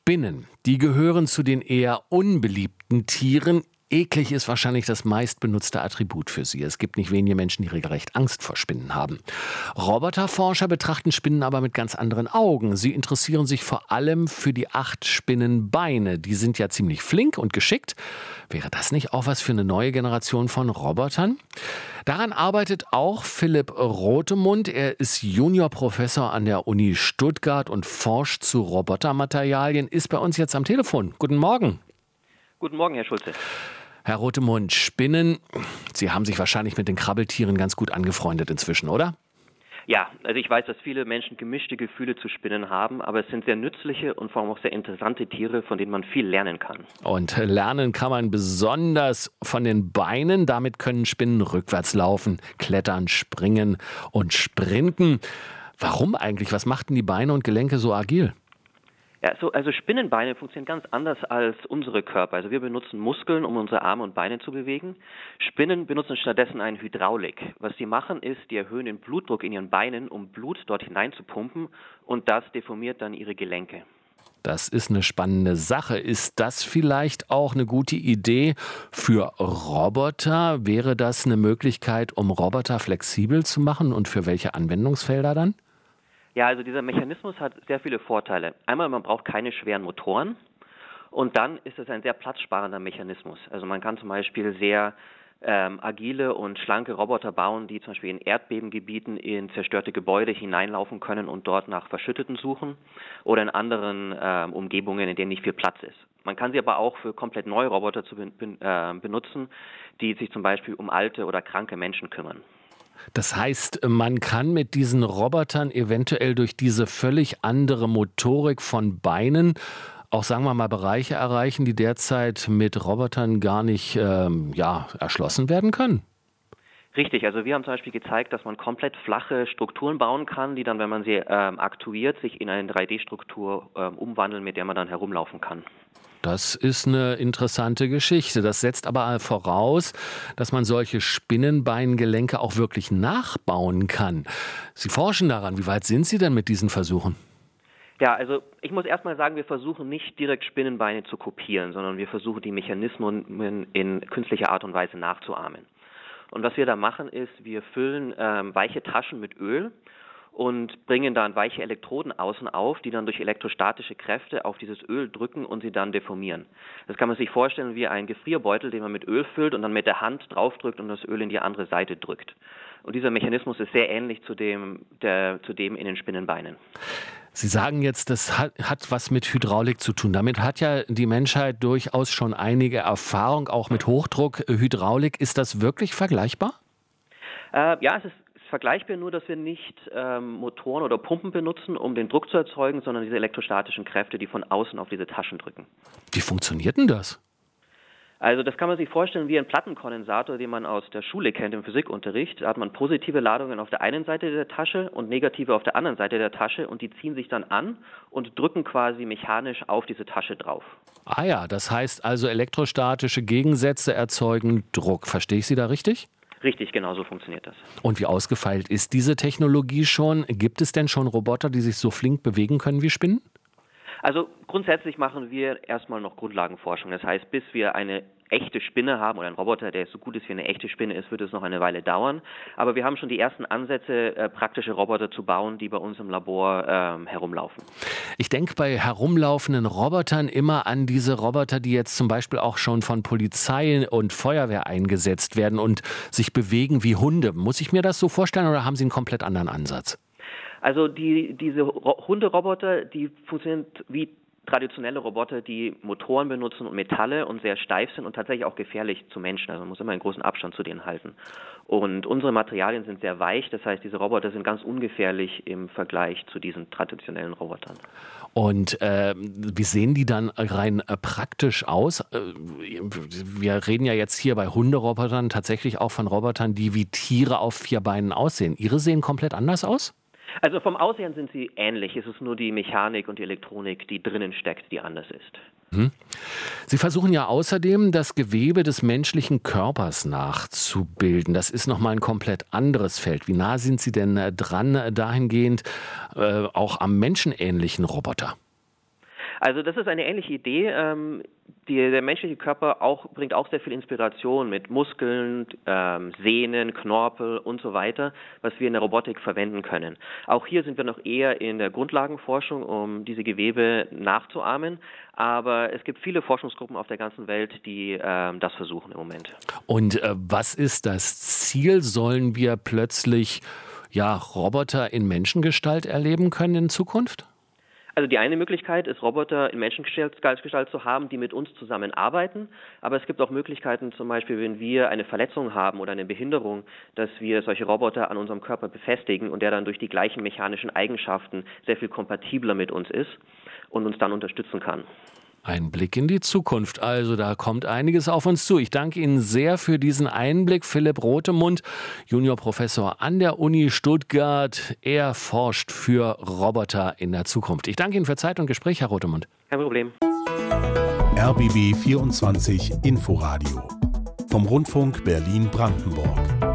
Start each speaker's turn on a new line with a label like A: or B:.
A: Spinnen, die gehören zu den eher unbeliebten Tieren. Eklig ist wahrscheinlich das meistbenutzte Attribut für sie. Es gibt nicht wenige Menschen, die regelrecht Angst vor Spinnen haben. Roboterforscher betrachten Spinnen aber mit ganz anderen Augen. Sie interessieren sich vor allem für die 8 Spinnenbeine. Die sind ja ziemlich flink und geschickt. Wäre das nicht auch was für eine neue Generation von Robotern? Daran arbeitet auch Philipp Rothemund. Er ist Juniorprofessor an der Uni Stuttgart und forscht zu Robotermaterialien. Ist bei uns jetzt am Telefon. Guten Morgen.
B: Guten Morgen, Herr Schulze.
A: Herr Rothemund, Spinnen, Sie haben sich wahrscheinlich mit den Krabbeltieren ganz gut angefreundet inzwischen, oder?
B: Ja, also ich weiß, dass viele Menschen gemischte Gefühle zu Spinnen haben, aber es sind sehr nützliche und vor allem auch sehr interessante Tiere, von denen man viel lernen kann.
A: Und lernen kann man besonders von den Beinen. Damit können Spinnen rückwärts laufen, klettern, springen und sprinten. Warum eigentlich? Was machten die Beine und Gelenke so agil?
B: Ja, also Spinnenbeine funktionieren ganz anders als unsere Körper. Also wir benutzen Muskeln, um unsere Arme und Beine zu bewegen. Spinnen benutzen stattdessen eine Hydraulik. Was sie machen ist, die erhöhen den Blutdruck in ihren Beinen, um Blut dort hinein zu pumpen, und das deformiert dann ihre Gelenke.
A: Das ist eine spannende Sache. Ist das vielleicht auch eine gute Idee für Roboter? Wäre das eine Möglichkeit, um Roboter flexibel zu machen, und für welche Anwendungsfelder dann?
B: Ja, also dieser Mechanismus hat sehr viele Vorteile. Einmal, man braucht keine schweren Motoren, und dann ist es ein sehr platzsparender Mechanismus. Also man kann zum Beispiel sehr agile und schlanke Roboter bauen, die zum Beispiel in Erdbebengebieten in zerstörte Gebäude hineinlaufen können und dort nach Verschütteten suchen oder in anderen Umgebungen, in denen nicht viel Platz ist. Man kann sie aber auch für komplett neue Roboter benutzen, die sich zum Beispiel um alte oder kranke Menschen kümmern.
A: Das heißt, man kann mit diesen Robotern eventuell durch diese völlig andere Motorik von Beinen auch, sagen wir mal, Bereiche erreichen, die derzeit mit Robotern gar nicht erschlossen werden können.
B: Richtig, also wir haben zum Beispiel gezeigt, dass man komplett flache Strukturen bauen kann, die dann, wenn man sie aktuiert, sich in eine 3D-Struktur umwandeln, mit der man dann herumlaufen kann.
A: Das ist eine interessante Geschichte. Das setzt aber voraus, dass man solche Spinnenbeingelenke auch wirklich nachbauen kann. Sie forschen daran. Wie weit sind Sie denn mit diesen Versuchen?
B: Ja, also ich muss erst mal sagen, wir versuchen nicht direkt Spinnenbeine zu kopieren, sondern wir versuchen die Mechanismen in künstlicher Art und Weise nachzuahmen. Und was wir da machen ist, wir füllen weiche Taschen mit Öl und bringen dann weiche Elektroden außen auf, die dann durch elektrostatische Kräfte auf dieses Öl drücken und sie dann deformieren. Das kann man sich vorstellen wie ein Gefrierbeutel, den man mit Öl füllt und dann mit der Hand draufdrückt und das Öl in die andere Seite drückt. Und dieser Mechanismus ist sehr ähnlich zu dem in den Spinnenbeinen.
A: Sie sagen jetzt, das hat was mit Hydraulik zu tun. Damit hat ja die Menschheit durchaus schon einige Erfahrung, auch mit Hochdruck. Hydraulik, ist das wirklich vergleichbar?
B: Ja, es ist vergleichbar, nur dass wir nicht Motoren oder Pumpen benutzen, um den Druck zu erzeugen, sondern diese elektrostatischen Kräfte, die von außen auf diese Taschen drücken.
A: Wie funktioniert denn das?
B: Also das kann man sich vorstellen wie ein Plattenkondensator, den man aus der Schule kennt im Physikunterricht. Da hat man positive Ladungen auf der einen Seite der Tasche und negative auf der anderen Seite der Tasche, und die ziehen sich dann an und drücken quasi mechanisch auf diese Tasche drauf.
A: Ah ja, das heißt also, elektrostatische Gegensätze erzeugen Druck. Verstehe ich Sie da richtig?
B: Richtig, genau so funktioniert das.
A: Und wie ausgefeilt ist diese Technologie schon? Gibt es denn schon Roboter, die sich so flink bewegen können wie Spinnen?
B: Also grundsätzlich machen wir erstmal noch Grundlagenforschung. Das heißt, bis wir eine echte Spinne haben oder einen Roboter, der so gut ist wie eine echte Spinne ist, wird es noch eine Weile dauern. Aber wir haben schon die ersten Ansätze, praktische Roboter zu bauen, die bei uns im Labor herumlaufen.
A: Ich denke bei herumlaufenden Robotern immer an diese Roboter, die jetzt zum Beispiel auch schon von Polizei und Feuerwehr eingesetzt werden und sich bewegen wie Hunde. Muss ich mir das so vorstellen, oder haben Sie einen komplett anderen Ansatz?
B: Also diese Hunderoboter, die funktionieren wie traditionelle Roboter, die Motoren benutzen und Metalle und sehr steif sind und tatsächlich auch gefährlich zu Menschen. Also man muss immer einen großen Abstand zu denen halten. Und unsere Materialien sind sehr weich, das heißt, diese Roboter sind ganz ungefährlich im Vergleich zu diesen traditionellen Robotern.
A: Und wie sehen die dann rein praktisch aus? Wir reden ja jetzt hier bei Hunderobotern tatsächlich auch von Robotern, die wie Tiere auf 4 Beinen aussehen. Ihre sehen komplett anders aus?
B: Also vom Aussehen sind sie ähnlich. Es ist nur die Mechanik und die Elektronik, die drinnen steckt, die anders ist.
A: Sie versuchen ja außerdem, das Gewebe des menschlichen Körpers nachzubilden. Das ist nochmal ein komplett anderes Feld. Wie nah sind Sie denn dran dahingehend auch am menschenähnlichen Roboter?
B: Also das ist eine ähnliche Idee. Der menschliche Körper bringt auch sehr viel Inspiration mit Muskeln, Sehnen, Knorpel und so weiter, was wir in der Robotik verwenden können. Auch hier sind wir noch eher in der Grundlagenforschung, um diese Gewebe nachzuahmen. Aber es gibt viele Forschungsgruppen auf der ganzen Welt, die das versuchen im Moment.
A: Und was ist das Ziel? Sollen wir plötzlich Roboter in Menschengestalt erleben können in Zukunft?
B: Also die eine Möglichkeit ist, Roboter in Menschengestalt zu haben, die mit uns zusammenarbeiten. Aber es gibt auch Möglichkeiten, zum Beispiel, wenn wir eine Verletzung haben oder eine Behinderung, dass wir solche Roboter an unserem Körper befestigen und der dann durch die gleichen mechanischen Eigenschaften sehr viel kompatibler mit uns ist und uns dann unterstützen kann.
A: Ein Blick in die Zukunft. Also da kommt einiges auf uns zu. Ich danke Ihnen sehr für diesen Einblick. Philipp Rothemund, Juniorprofessor an der Uni Stuttgart. Er forscht für Roboter in der Zukunft. Ich danke Ihnen für Zeit und Gespräch, Herr Rothemund.
B: Kein Problem.
C: RBB 24 Inforadio vom Rundfunk Berlin-Brandenburg.